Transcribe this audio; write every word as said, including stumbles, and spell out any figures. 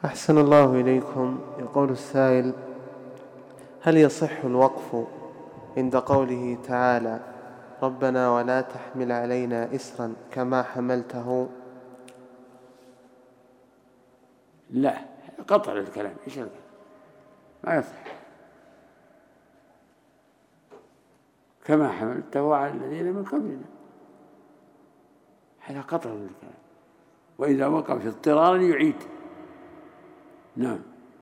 أحسن الله إليكم. يقول السائل: هل يصح الوقف عند قوله تعالى: ربنا ولا تحمل علينا إسرا كما حملته؟ لا، قطع الكلام، إيش الكلام؟ ما يصح. كما حملته على الذين من قبلنا، هذا قطع الكلام، وإذا وقع في اضطرار يعيد. نعم.